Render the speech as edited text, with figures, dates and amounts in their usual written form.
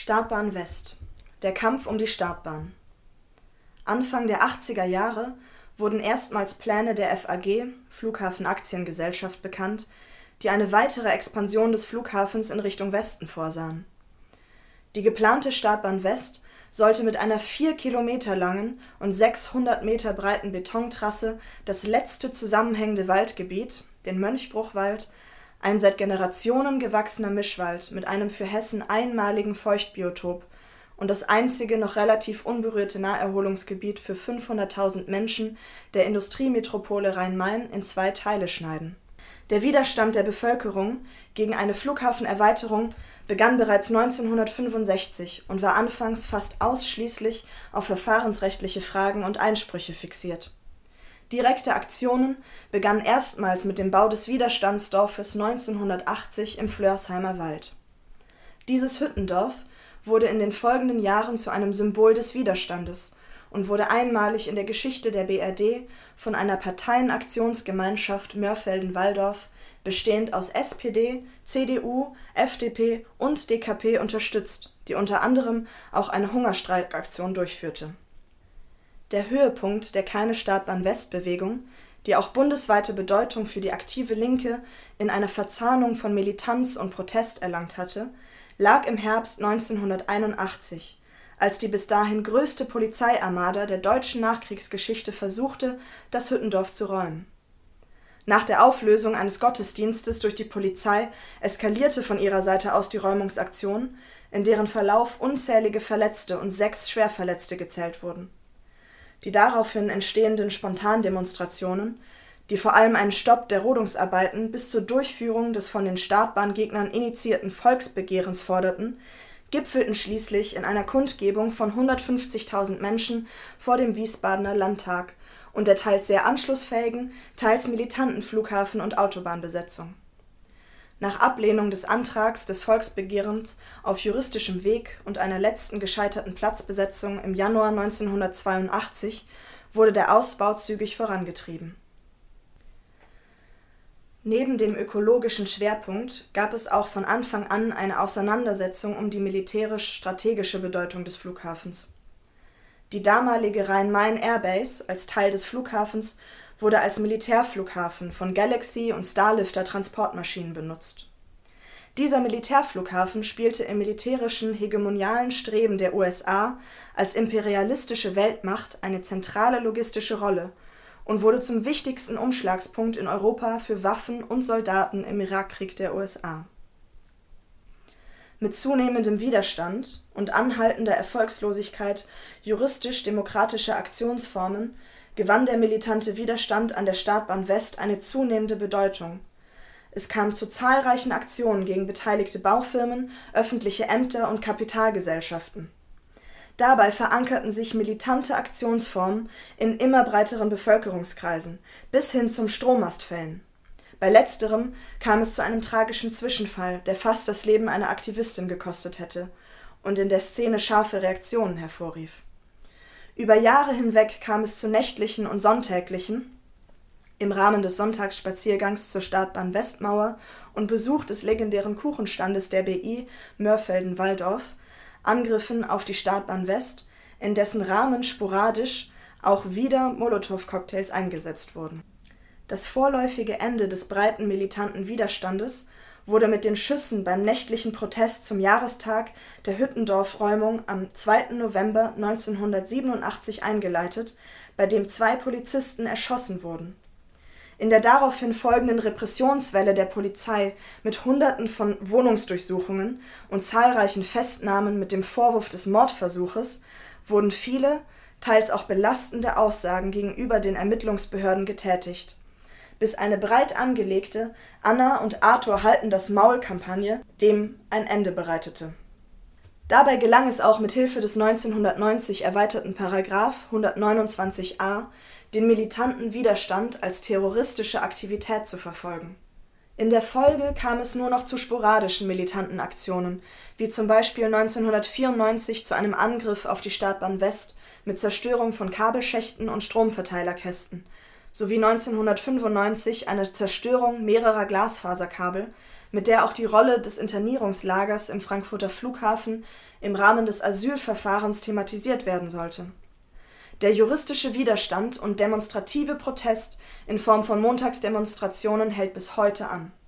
Startbahn West. Der Kampf um die Startbahn. Anfang der 80er Jahre wurden erstmals Pläne der FAG (Flughafenaktiengesellschaft) bekannt, die eine weitere Expansion des Flughafens in Richtung Westen vorsahen. Die geplante Startbahn West sollte mit einer 4 Kilometer langen und 600 Meter breiten Betontrasse das letzte zusammenhängende Waldgebiet, den Mönchbruchwald, ein seit Generationen gewachsener Mischwald mit einem für Hessen einmaligen Feuchtbiotop und das einzige noch relativ unberührte Naherholungsgebiet für 500.000 Menschen der Industriemetropole Rhein-Main in 2 Teile schneiden. Der Widerstand der Bevölkerung gegen eine Flughafenerweiterung begann bereits 1965 und war anfangs fast ausschließlich auf verfahrensrechtliche Fragen und Einsprüche fixiert. Direkte Aktionen begannen erstmals mit dem Bau des Widerstandsdorfes 1980 im Flörsheimer Wald. Dieses Hüttendorf wurde in den folgenden Jahren zu einem Symbol des Widerstandes und wurde einmalig in der Geschichte der BRD von einer Parteienaktionsgemeinschaft Mörfelden-Walldorf, bestehend aus SPD, CDU, FDP und DKP unterstützt, die unter anderem auch eine Hungerstreikaktion durchführte. Der Höhepunkt der Keine-Startbahn-West-Bewegung, die auch bundesweite Bedeutung für die aktive Linke in einer Verzahnung von Militanz und Protest erlangt hatte, lag im Herbst 1981, als die bis dahin größte Polizeiarmada der deutschen Nachkriegsgeschichte versuchte, das Hüttendorf zu räumen. Nach der Auflösung eines Gottesdienstes durch die Polizei eskalierte von ihrer Seite aus die Räumungsaktion, in deren Verlauf unzählige Verletzte und 6 Schwerverletzte gezählt wurden. Die daraufhin entstehenden Spontandemonstrationen, die vor allem einen Stopp der Rodungsarbeiten bis zur Durchführung des von den Startbahngegnern initiierten Volksbegehrens forderten, gipfelten schließlich in einer Kundgebung von 150.000 Menschen vor dem Wiesbadener Landtag und der teils sehr anschlussfähigen, teils militanten Flughafen- und Autobahnbesetzung. Nach Ablehnung des Antrags des Volksbegehrens auf juristischem Weg und einer letzten gescheiterten Platzbesetzung im Januar 1982 wurde der Ausbau zügig vorangetrieben. Neben dem ökologischen Schwerpunkt gab es auch von Anfang an eine Auseinandersetzung um die militärisch-strategische Bedeutung des Flughafens. Die damalige Rhein-Main Airbase als Teil des Flughafens wurde als Militärflughafen von Galaxy und Starlifter Transportmaschinen benutzt. Dieser Militärflughafen spielte im militärischen hegemonialen Streben der USA als imperialistische Weltmacht eine zentrale logistische Rolle und wurde zum wichtigsten Umschlagspunkt in Europa für Waffen und Soldaten im Irakkrieg der USA. Mit zunehmendem Widerstand und anhaltender Erfolgslosigkeit juristisch-demokratischer Aktionsformen gewann der militante Widerstand an der Startbahn West eine zunehmende Bedeutung. Es kam zu zahlreichen Aktionen gegen beteiligte Baufirmen, öffentliche Ämter und Kapitalgesellschaften. Dabei verankerten sich militante Aktionsformen in immer breiteren Bevölkerungskreisen, bis hin zum Strommastfällen. Bei letzterem kam es zu einem tragischen Zwischenfall, der fast das Leben einer Aktivistin gekostet hätte und in der Szene scharfe Reaktionen hervorrief. Über Jahre hinweg kam es zu nächtlichen und sonntäglichen, im Rahmen des Sonntagsspaziergangs zur Startbahn-Westmauer und Besuch des legendären Kuchenstandes der BI Mörfelden-Walldorf, Angriffen auf die Startbahn West, in dessen Rahmen sporadisch auch wieder Molotow-Cocktails eingesetzt wurden. Das vorläufige Ende des breiten militanten Widerstandes wurde mit den Schüssen beim nächtlichen Protest zum Jahrestag der Hüttendorf-Räumung am 2. November 1987 eingeleitet, bei dem 2 Polizisten erschossen wurden. In der daraufhin folgenden Repressionswelle der Polizei mit Hunderten von Wohnungsdurchsuchungen und zahlreichen Festnahmen mit dem Vorwurf des Mordversuches wurden viele, teils auch belastende Aussagen gegenüber den Ermittlungsbehörden getätigt, bis eine breit angelegte Anna und Arthur halten das Maul-Kampagne dem ein Ende bereitete. Dabei gelang es auch mit Hilfe des 1990 erweiterten § 129a, den militanten Widerstand als terroristische Aktivität zu verfolgen. In der Folge kam es nur noch zu sporadischen militanten Aktionen, wie zum Beispiel 1994 zu einem Angriff auf die Startbahn West mit Zerstörung von Kabelschächten und Stromverteilerkästen, sowie 1995 eine Zerstörung mehrerer Glasfaserkabel mit der auch die Rolle des Internierungslagers im Frankfurter Flughafen im Rahmen des Asylverfahrens thematisiert werden sollte. Der juristische Widerstand und demonstrative Protest in Form von Montagsdemonstrationen hält bis heute an